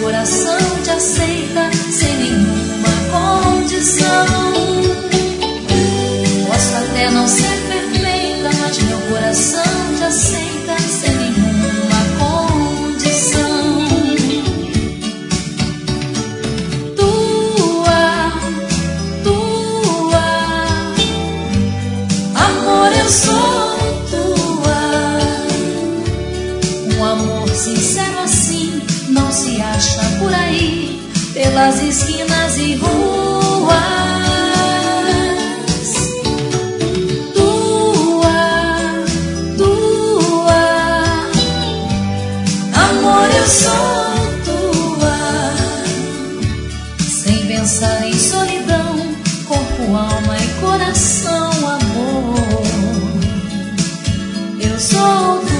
coração te aceita sem nenhuma condição. Posso até não ser perfeita, mas meu coração te aceita sem nenhuma condição. Amor, eu sou tua. Um amor sincero assim não se acha por aí, pelas esquinas e ruas. Tua, amor, eu sou tua. Sem pensar em solidão, corpo, alma e coração, amor, eu sou tua.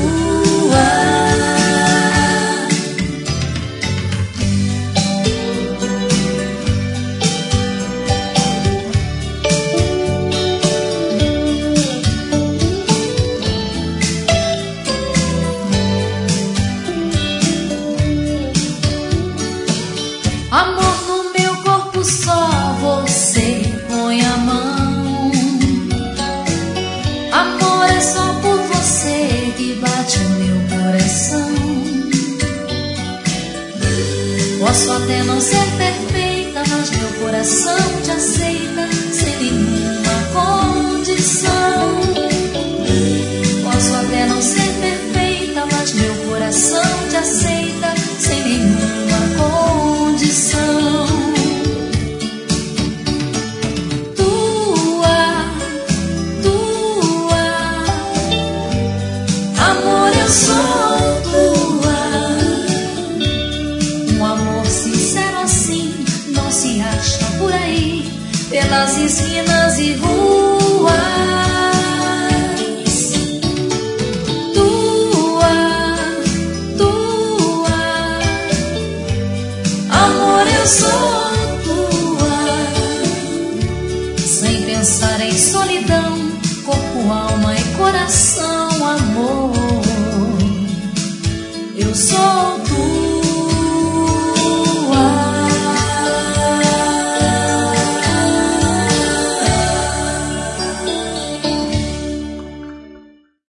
Amor, no meu corpo só você põe a mão. Amor, é só por você que bate o meu coração. Posso até não ser perfeita, mas meu coração te aceita sem nenhuma condição. Posso até não ser perfeita, mas meu coração te aceita sem nenhuma condição. Amor, eu sou tua. Um amor sincero assim não se acha por aí, pelas esquinas